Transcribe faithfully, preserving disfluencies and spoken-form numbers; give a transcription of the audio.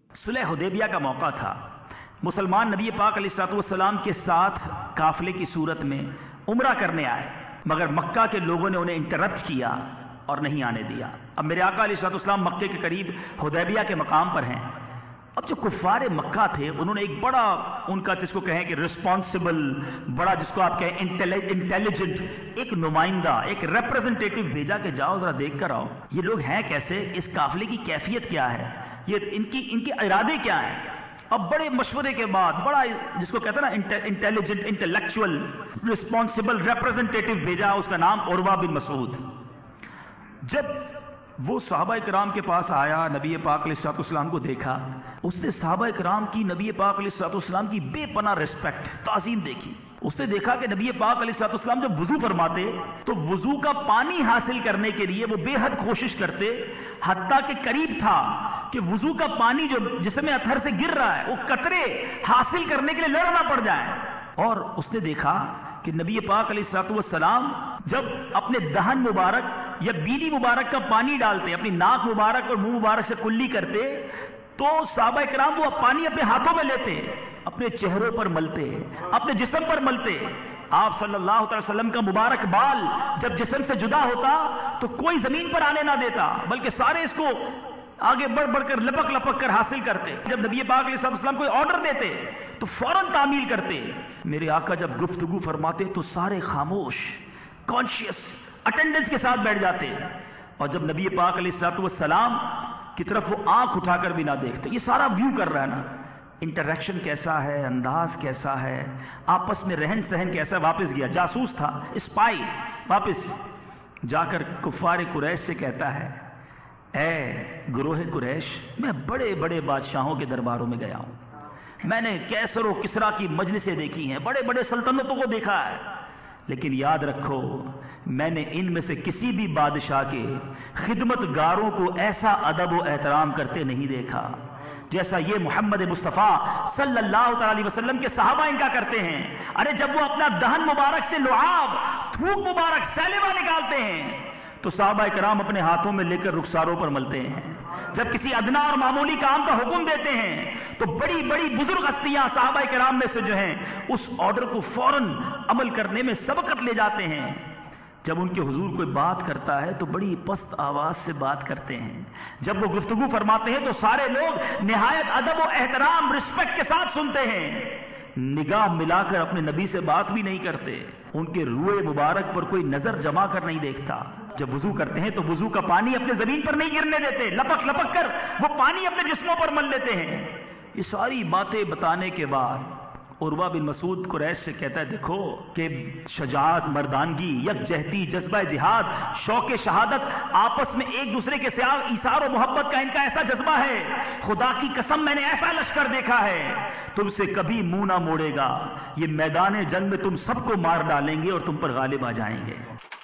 सुलह हुदैबिया का मौका था। मुसलमान नबी पाक अलैहिस्सलाम के साथ काफिले की सूरत में उम्रा करने आए, मगर मक्का के लोगों ने उन्हें इंटरप्ट किया और नहीं आने दिया। अब मेरे आका अलैहिस्सलाम मक्के के करीब हुदैबिया के मकाम पर हैं। अब जो कुफारे मक्का थे उन्होंने एक बड़ा, उनका जिसको कहें कि रिस्पॉन्सिबल, बड़ा जिसको आप कहें इंटेलिजेंट एक नुमाइंदा, एक रिप्रेजेंटेटिव भेजा कि जाओ जरा देख कर आओ ये लोग हैं कैसे, इस काफिले की कैफियत क्या है, ये इनकी इनके इरादे क्या हैं। अब बड़े मशवरे के बाद बड़ा जिसको कहते हैं ना इंटेलिजेंट, इंटेलेक्चुअल, रिस्पॉन्सिबल रिप्रेजेंटेटिव भेजा, उसका नाम उरवा बिन मसूद। जब वो सहाबा इकराम के पास आया, नबी पाक अलैहिस्सलाम को देखा, उसने सहाबा इकराम की नबी पाक अलैहिस्सलाम की बेपनाह रिस्पेक्ट, ताज़ीम देखी। उसने देखा कि नबी पाक अलैहिस्सलाम जब वुजू फरमाते तो वुजू का पानी हासिल करने के लिए वो बेहद कोशिश करते, हत्ता के करीब था कि वुजू का पानी जो जिसमें अथर से गिर रहा है वो कतरे हासिल करने के लिए लड़ना पड़ जाए। और उसने देखा कि नबी पाक अलैहिस्सलाम जब अपने दहन मुबारक या बीनी मुबारक का पानी डालते, अपनी नाक मुबारक और मुंह मुबारक से कुल्ली करते, तो सहाबा इकराम वो पानी अपने हाथों में लेते, अपने चेहरों पर मलते, अपने जिस्म पर मलते। आप सल्लल्लाहु अलैहि वसल्लम का मुबारक बाल जब जिस्म से जुदा होता तो कोई जमीन पर आने ना देता, बल्कि सारे इसको आगे बढ़ बढ़कर लपक लपक कर हासिल करते। जब नबी पाक अलैहिस्सलाम कोई ऑर्डर देते तो फौरन तामील करते। मेरे आका जब गुफ्तगू फरमाते तो सारे खामोश, कॉन्शियस अटेंडेंस के साथ बैठ जाते, और जब नबी पाक अलैहिस्सलाम की तरफ वो आंख उठाकर भी ना देखते। ये सारा व्यू कर रहा है ना, इंटरेक्शन कैसा है, अंदाज कैसा है, आपस में रहन सहन कैसा। वापस गया, जासूस था, स्पाई, वापस जाकर कुफार कुरैश से कहता है, ऐ गुरोह कुरैश, मैं बड़े बड़े बादशाहों के दरबारों में गया हूं, मैंने कैसर और किसरा की मजलिसें देखी हैं, बड़े बड़े सल्तनतों को देखा है, लेकिन याद रखो मैंने इनमें से किसी भी बादशाह के खिदमतगारों को ऐसा अदब व एहतराम करते नहीं देखा जैसा ये मोहम्मद मुस्तफ़ा सल्लल्लाहु अलैहि वसल्लम के सहाबा इनका करते हैं। अरे जब वो अपना दहन मुबारक से लुआब, थूक मुबारक, सैलेबा निकालते हैं तो सहाबा इकराम अपने हाथों में लेकर रुखसारों पर मलते हैं। जब किसी अदना और मामूली काम का हुक्म देते हैं तो बड़ी बड़ी बुजुर्ग हस्तियां सहाबा इकराम में से जो हैं उस ऑर्डर को फौरन अमल करने में सबकत ले जाते हैं। जब उनके हुजूर कोई बात करता है तो बड़ी पस्त आवाज से बात करते हैं। जब वो गुफ्तगू फरमाते हैं तो सारे लोग निहायत अदब और एहतराम, रिस्पेक्ट के साथ सुनते हैं। निगाह मिलाकर अपने नबी से बात भी नहीं करते, उनके रूए मुबारक पर कोई नजर जमा कर नहीं देखता। जब वुजू करते हैं तो वुजू का पानी अपने जमीन पर नहीं गिरने देते, लपक लपक कर वो पानी अपने जिस्मों पर मल लेते हैं। ये सारी बातें बताने के बाद उरवा बिन मसूद कुरैश से कहता है, देखो कि शजाअत, मर्दानगी, यकजहती, जज्बा जिहाद, शौक शहादत, आपस में एक दूसरे के साथ ईसार और मोहब्बत का इनका ऐसा जज्बा है। खुदा की कसम मैंने ऐसा लश्कर देखा है, तुमसे कभी मुंह ना मोड़ेगा, ये मैदान जंग में तुम सबको मार डालेंगे और तुम पर गालिब आ जाएंगे।